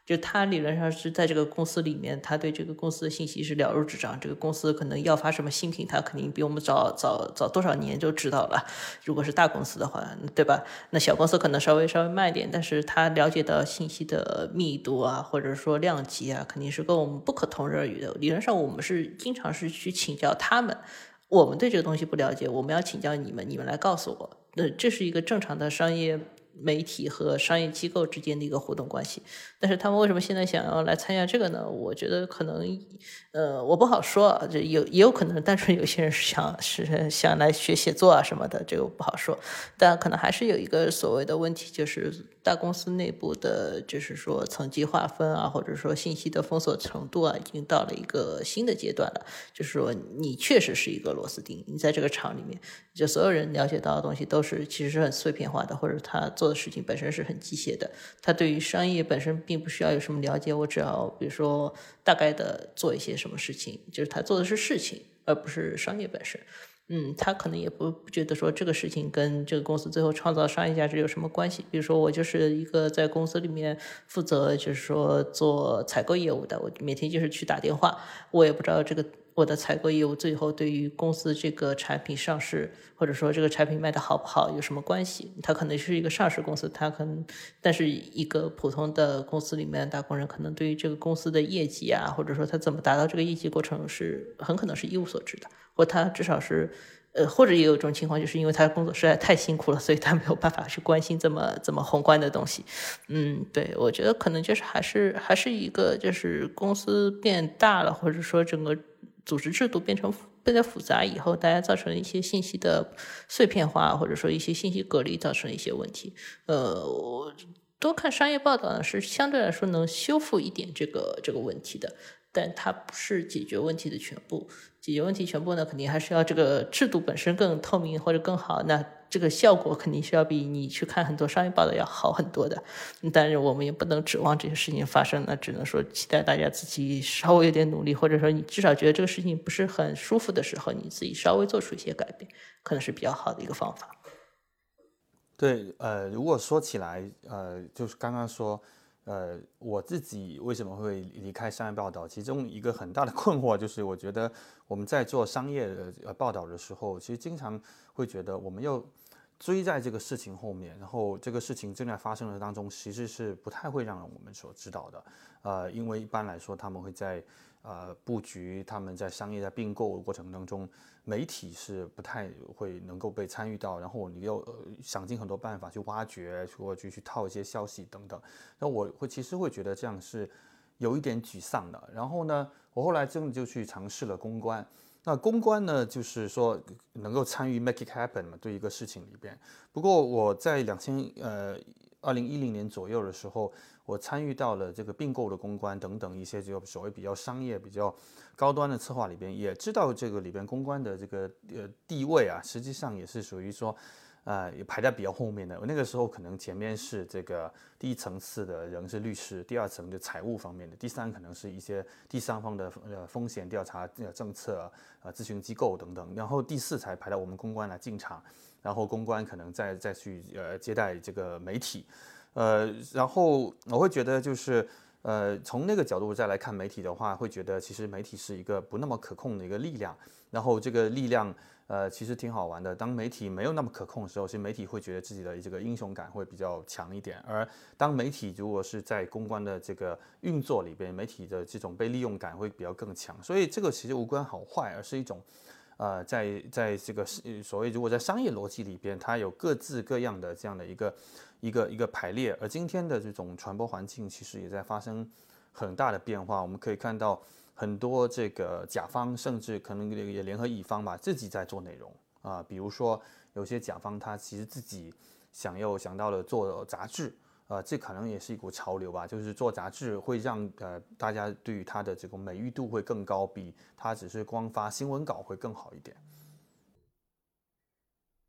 就他理论上是在这个公司里面，他对这个公司的信息是了如指掌。这个公司可能要发什么新品，他肯定比我们早早早多少年就知道了。如果是大公司的话，对吧？那小公司可能稍微稍微慢一点，但是他了解到信息的密度啊，或者说量级啊，肯定是跟我们不可同日而语的。理论上，我们是经常是去请教他们。我们对这个东西不了解，我们要请教你们，你们来告诉我。那这是一个正常的商业媒体和商业机构之间的一个互动关系。但是他们为什么现在想要来参加这个呢？我觉得可能，呃，我不好说啊，这有也有可能单纯有些人是想是想来学写作啊什么的，这个不好说。但可能还是有一个所谓的问题，就是大公司内部的，就是说层级划分啊，或者说信息的封锁程度啊，已经到了一个新的阶段了。就是说，你确实是一个螺丝钉，你在这个厂里面，就所有人了解到的东西都是其实是很碎片化的，或者他做的事情本身是很机械的。他对于商业本身并不需要有什么了解，我只要比如说大概的做一些什么事情，就是他做的是事情，而不是商业本身。嗯，他可能也不不觉得说这个事情跟这个公司最后创造商业价值有什么关系。比如说我就是一个在公司里面负责就是说做采购业务的，我每天就是去打电话，我也不知道这个我的采购业务最后对于公司这个产品上市或者说这个产品卖的好不好有什么关系。他可能是一个上市公司，他可能但是一个普通的公司里面的打工人可能对于这个公司的业绩啊，或者说他怎么达到这个业绩过程是很可能是一无所知的，或他至少是呃，或者也有一种情况，就是因为他工作实在太辛苦了，所以他没有办法去关心这么这么宏观的东西。嗯，对，我觉得可能就是还是还是一个就是公司变大了，或者说整个组织制度变成变得复杂以后，大家造成了一些信息的碎片化，或者说一些信息隔离，造成了一些问题。呃，我多看商业报道呢，是相对来说能修复一点这个这个问题的。但它不是解决问题的全部，解决问题全部呢，肯定还是要这个制度本身更透明或者更好，那这个效果肯定是要比你去看很多商业报道要好很多的。但是我们也不能指望这些事情发生，那只能说期待大家自己稍微有点努力，或者说你至少觉得这个事情不是很舒服的时候，你自己稍微做出一些改变，可能是比较好的一个方法。
对，呃，如果说起来，呃，就是刚刚说。呃，我自己为什么会离开商业报道？其中一个很大的困惑就是，我觉得我们在做商业的呃报道的时候，其实经常会觉得我们要追在这个事情后面，然后这个事情正在发生的当中，其实是不太会让我们所知道的。呃，因为一般来说，他们会在呃布局，他们在商业在并购的过程当中，媒体是不太会能够被参与到，然后你又、呃、想尽很多办法去挖掘，或者去去套一些消息等等。那我会其实会觉得这样是有一点沮丧的。然后呢，我后来真的就去尝试了公关。那公关呢，就是说能够参与 make it happen 嘛，对一个事情里边。不过我在两千呃二零一零年左右的时候，我参与到了这个并购的公关等等一些就所谓比较商业、比较高端的策划里边，也知道这个里边公关的这个呃地位啊，实际上也是属于说。呃，也排在比较后面的。我那个时候可能前面是这个第一层次的人是律师，第二层就财务方面的，第三可能是一些第三方的呃风险调查、政策、呃咨询机构等等，然后第四才排到我们公关来进场，然后公关可能再再去呃接待这个媒体，呃，然后我会觉得就是呃从那个角度再来看媒体的话，会觉得其实媒体是一个不那么可控的一个力量，然后这个力量。呃，其实挺好玩的。当媒体没有那么可控的时候，其实媒体会觉得自己的这个英雄感会比较强一点。而当媒体如果是在公关的这个运作里边，媒体的这种被利用感会比较更强。所以这个其实无关好坏，而是一种，呃，在在这个所谓如果在商业逻辑里边，它有各自各样的这样的一个一个一个排列。而今天的这种传播环境其实也在发生很大的变化。我们可以看到。很多这个甲方甚至可能也联合乙方吧，自己在做内容啊、呃，比如说有些甲方他其实自己想要想到了做杂志，呃，这可能也是一股潮流吧，就是做杂志会让呃大家对于他的这个美誉度会更高，比他只是光发新闻稿会更好一点。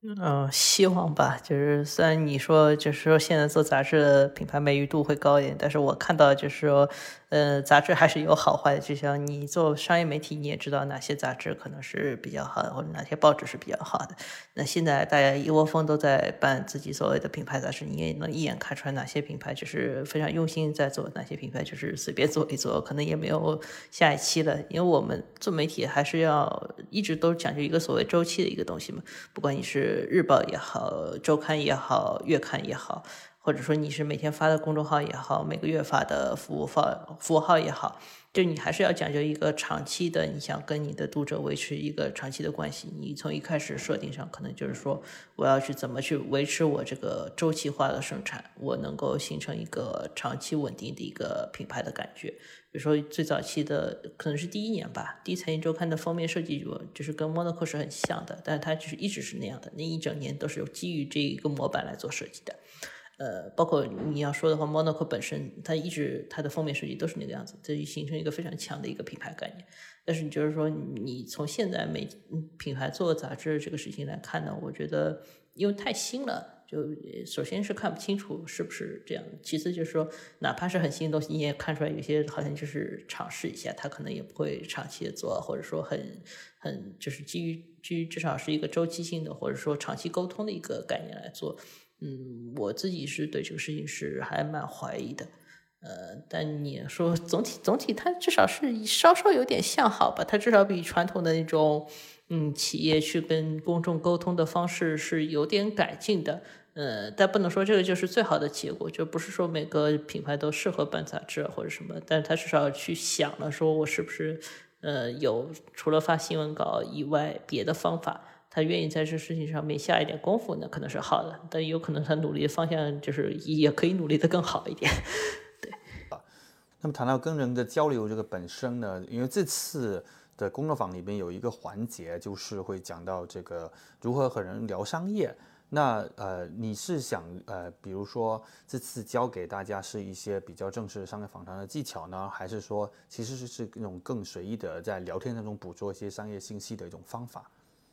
嗯，希望吧。就是虽然你说，就是说现在做杂志的品牌美誉度会高一点，但是我看到就是说，呃，杂志还是有好坏的。就像你做商业媒体，你也知道哪些杂志可能是比较好的，或者哪些报纸是比较好的。那现在大家一窝蜂都在办自己所谓的品牌杂志，你也能一眼看出来哪些品牌就是非常用心在做，哪些品牌就是随便做一做，可能也没有下一期了。因为我们做媒体还是要一直都讲究一个所谓周期的一个东西嘛，不管你是日报也好，周刊也好，月刊也好，或者说你是每天发的公众号也好，每个月发的服务号服务号也好，就你还是要讲究一个长期的，你想跟你的读者维持一个长期的关系，你从一开始设定上可能就是说我要去怎么去维持我这个周期化的生产，我能够形成一个长期稳定的一个品牌的感觉。比如说最早期的可能是第一年吧，第一财经周刊的封面设计就就是跟 Monaco 是很像的，但是它就是一直是那样的，那一整年都是有基于这一个模板来做设计的。呃，包括你要说的话 ，Monaco 本身它一直它的封面设计都是那个样子，这就形成一个非常强的一个品牌概念。但是就是说，你从现在每品牌做杂志这个事情来看呢，我觉得因为太新了，就首先是看不清楚是不是这样，其次就是说，哪怕是很新的东西，你也看出来有些好像就是尝试一下，它可能也不会长期的做，或者说很很就是基于基于至少是一个周期性的，或者说长期沟通的一个概念来做。嗯，我自己是对这个事情是还蛮怀疑的，呃，但你说总体总体它至少是稍稍有点向好吧，它至少比传统的那种嗯企业去跟公众沟通的方式是有点改进的，呃，但不能说这个就是最好的结果，就不是说每个品牌都适合办杂志或者什么，但是他至少去想了，说我是不是呃有除了发新闻稿以外别的方法。他愿意在这事情上面下一点功夫，那可能是好的，但有可能他努力的方向就是也可以努力的更好一点。对。
那么谈到跟人的交流这个本身呢，因为这次的工作坊里边有一个环节，就是会讲到这个如何和人聊商业。那呃，你是想呃，比如说这次教给大家是一些比较正式的商业访谈的技巧呢，还是说其实是是那种更随意的在聊天当中捕捉一些商业信息的一种方法？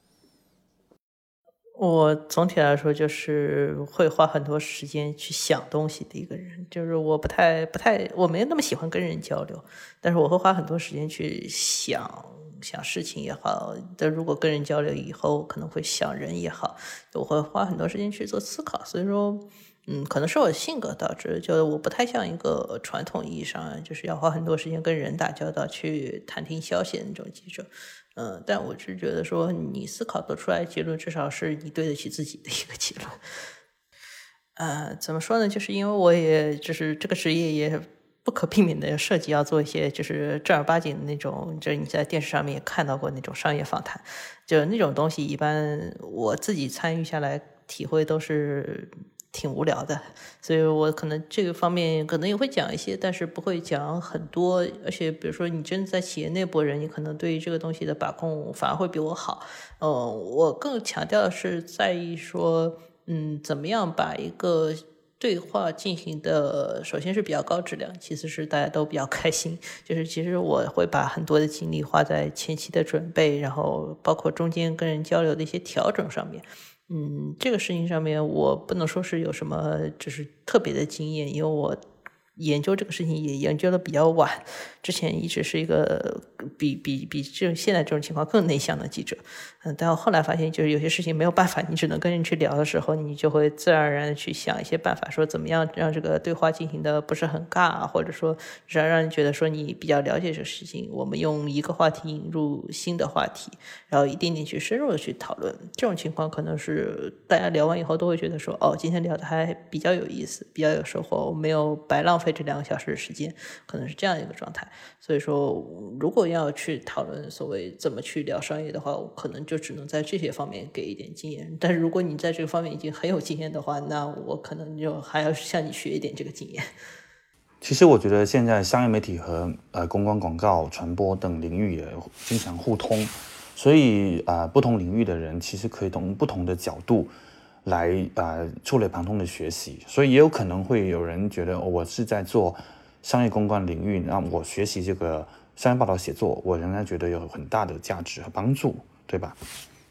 我总体来说就是会花很多时间去想东西的一个人，就是我不太不太我没那么喜欢跟人交流，但是我会花很多时间去想想事情也好，但如果跟人交流以后可能会想人也好，我会花很多时间去做思考，所以说嗯，可能是我的性格导致，就是我不太像一个传统意义上就是要花很多时间跟人打交道去探听消息的那种记者。嗯，但我是觉得说，你思考得出来结论，至少是你对得起自己的一个结论。呃，怎么说呢？就是因为我也就是这个职业也不可避免的涉及要做一些就是正儿八经的那种，就是你在电视上面也看到过那种商业访谈，就那种东西，一般我自己参与下来体会都是挺无聊的，所以我可能这个方面可能也会讲一些，但是不会讲很多。而且比如说你真的在企业内部人，你可能对于这个东西的把控反而会比我好。嗯、呃，我更强调的是在意说，嗯，怎么样把一个对话进行的，首先是比较高质量，其次是大家都比较开心。就是其实我会把很多的精力花在前期的准备，然后包括中间跟人交流的一些调整上面。嗯，这个事情上面我不能说是有什么就是特别的经验，因为我研究这个事情也研究的比较晚，之前一直是一个比比比这现在这种情况更内向的记者，嗯，但我后来发现就是有些事情没有办法，你只能跟人去聊的时候，你就会自然而然的去想一些办法，说怎么样让这个对话进行的不是很尬，或者说让让人觉得说你比较了解这个事情，我们用一个话题引入新的话题，然后一点点去深入的去讨论，这种情况可能是大家聊完以后都会觉得说，哦，今天聊的还比较有意思，比较有收获，我没有白浪费这两个小时的时间，可能是这样一个状态。所以说如果要去讨论所谓怎么去聊商业的话，我可能就只能在这些方面给一点经验，但是如果你在这个方面已经很有经验的话，那我可能就还要向你学一点这个经验。
其实我觉得现在商业媒体和呃公关广告传播等领域也经常互通，所以啊、呃、不同领域的人其实可以从不同的角度来啊、呃、触类旁通的学习，所以也有可能会有人觉得、哦、我是在做商业公关领域，那我学习这个商业报道写作，我仍然觉得有很大的价值和帮助，对吧？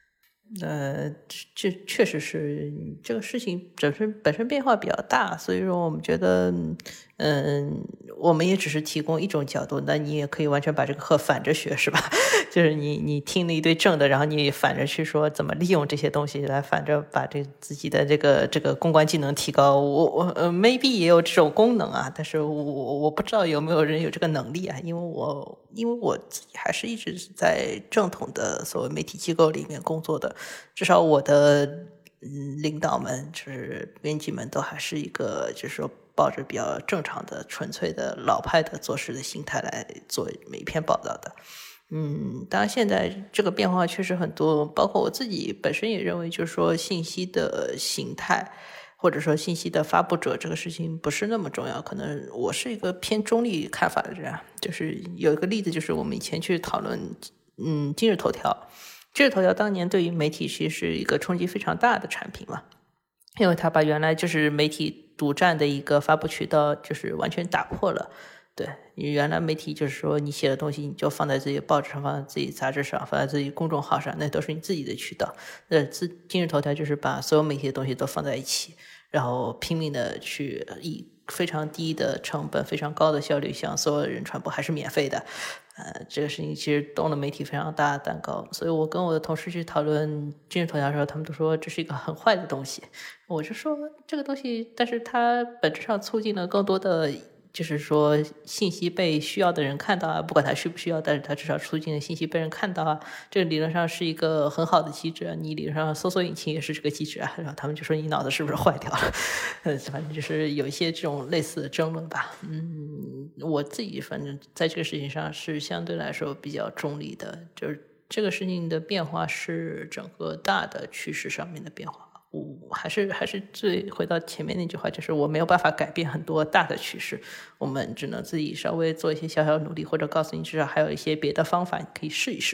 呃，这确实是这个事情本身本身变化比较大，所以说我们觉得，嗯，我们也只是提供一种角度，那你也可以完全把这个课反着学，是吧？就是你你听了一堆正的，然后你反着去说怎么利用这些东西来反着把这自己的这个这个公关技能提高。我我呃 maybe 也有这种功能啊，但是我我不知道有没有人有这个能力啊，因为我因为我自己还是一直是在正统的所谓媒体机构里面工作的。至少我的嗯领导们，就是编辑们，都还是一个就是说抱着比较正常的、纯粹的老派的做事的心态来做每一篇报道的。嗯，当然现在这个变化确实很多，包括我自己本身也认为，就是说信息的形态或者说信息的发布者这个事情不是那么重要。可能我是一个偏中立看法的人，就是有一个例子，就是我们以前去讨论嗯今日头条。今日头条当年对于媒体其实是一个冲击非常大的产品嘛，因为它把原来就是媒体独占的一个发布渠道就是完全打破了。对，原来媒体就是说你写的东西你就放在自己的报纸上，放在自己杂志上，放在自己公众号上，那都是你自己的渠道。那今日头条就是把所有媒体的东西都放在一起，然后拼命的去以非常低的成本、非常高的效率向所有人传播，还是免费的。呃，这个事情其实动了媒体非常大的蛋糕，所以我跟我的同事去讨论今日头条的时候，他们都说这是一个很坏的东西。我就说这个东西，但是它本质上促进了更多的，就是说信息被需要的人看到啊，不管他需不需要，但是他至少促进了信息被人看到啊，这理论上是一个很好的机制。你理论上搜索引擎也是这个机制啊，然后他们就说你脑子是不是坏掉了？呃，反正就是有一些这种类似的争论吧。嗯，我自己反正在这个事情上是相对来说比较中立的，就是这个事情的变化是整个大的趋势上面的变化。我还是还是最回到前面那句话，就是我没有办法改变很多大的趋势，我们只能自己稍微做一些小小努力，或者告诉你至少还有一些别的方法你可以试一试。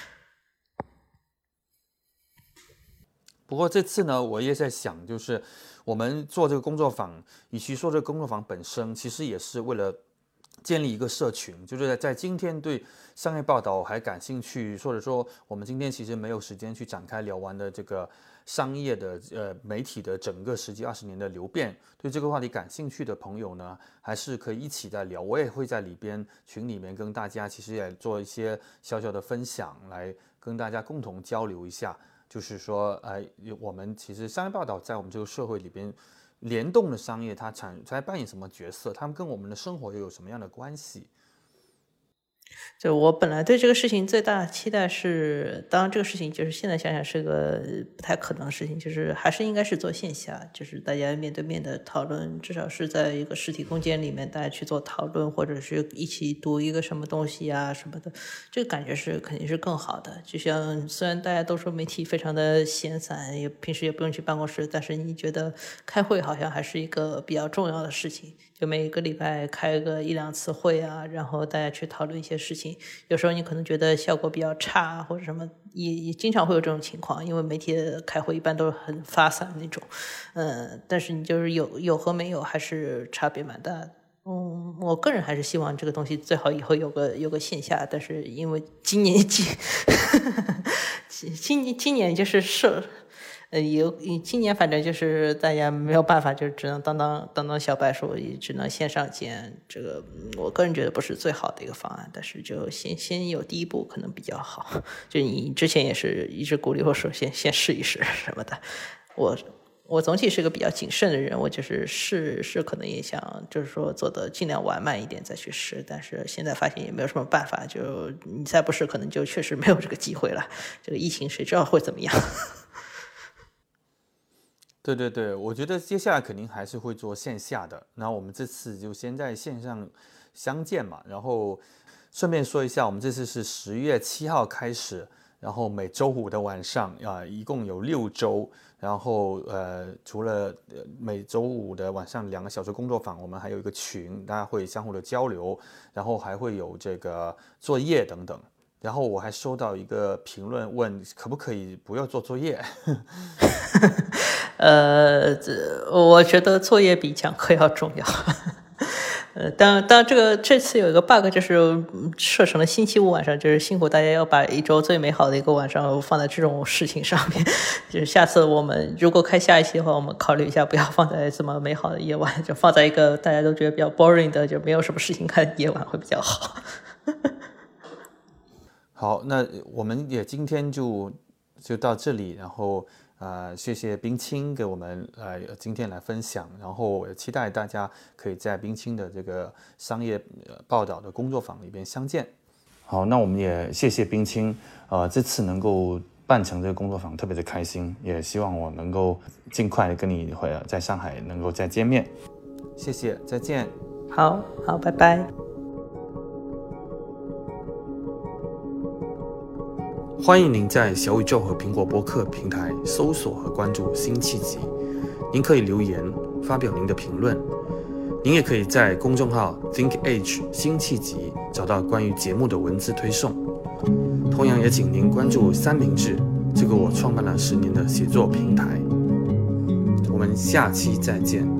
不过这次呢，我也在想，就是我们做这个工作坊，与其说这个工作坊本身，其实也是为了建立一个社群，就是在今天对商业报道还感兴趣，或者说我们今天其实没有时间去展开聊完的这个商业的呃媒体的整个十几二十年的流变，对这个话题感兴趣的朋友呢，还是可以一起在聊。我也会在里边群里面跟大家其实也做一些小小的分享，来跟大家共同交流一下。就是说，呃，我们其实商业报道在我们这个社会里边，联动的商业它产在扮演什么角色？他们跟我们的生活又有什么样的关系？
就我本来对这个事情最大的期待是，当然这个事情就是现在想想是个不太可能的事情，就是还是应该是做线下，就是大家面对面的讨论，至少是在一个实体空间里面大家去做讨论，或者是一起读一个什么东西啊什么的，这个感觉是肯定是更好的。就像虽然大家都说媒体非常的闲散，也平时也不用去办公室，但是你觉得开会好像还是一个比较重要的事情，就每个礼拜开个一两次会啊，然后大家去讨论一些事情。有时候你可能觉得效果比较差或者什么，也也经常会有这种情况，因为媒体的开会一般都是很发散那种，嗯，但是你就是有有和没有还是差别蛮大的。嗯，我个人还是希望这个东西最好以后有个有个线下，但是因为今年今今年今年就是社。呃，有今年反正就是大家没有办法，就只能当当当当小白鼠，也只能线上见。这个我个人觉得不是最好的一个方案，但是就先先有第一步可能比较好。就你之前也是一直鼓励我说先先试一试什么的。我我总体是个比较谨慎的人，我就是试试可能也想就是说做的尽量完满一点再去试，但是现在发现也没有什么办法，就你再不试可能就确实没有这个机会了。这个疫情谁知道会怎么样？
对对对，我觉得接下来肯定还是会做线下的。那我们这次就先在线上相见嘛，然后顺便说一下，我们这次是十月七号开始，然后每周五的晚上啊、呃，一共有六周。然后呃，除了每周五的晚上两个小时工作坊，我们还有一个群，大家会相互的交流，然后还会有这个作业等等。然后我还收到一个评论问可不可以不要做作业。呃，
我觉得作业比讲课要重要。 呃，当当然这个这次有一个 bug， 就是设成了星期五晚上，就是辛苦大家要把一周最美好的一个晚上放在这种事情上面。就是下次我们如果开下一期的话，我们考虑一下，不要放在这么美好的夜晚，就放在一个大家都觉得比较 boring 的，就没有什么事情看的夜晚会比较好。
好，那我们也今天就就到这里，然后呃，谢谢冰清给我们呃今天来分享，然后我期待大家可以在冰清的这个商业报道的工作坊里边相见。好，那我们也谢谢冰清，呃，这次能够办成这个工作坊特别的开心，也希望我能够尽快跟你回在上海能够再见面。谢谢，再见。
好好，拜拜。
欢迎您在小宇宙和苹果播客平台搜索和关注辛弃疾，您可以留言发表您的评论。您也可以在公众号 ThinkAge 辛弃疾找到关于节目的文字推送。同样也请您关注三明治，这个我创办了十年的写作平台。我们下期再见。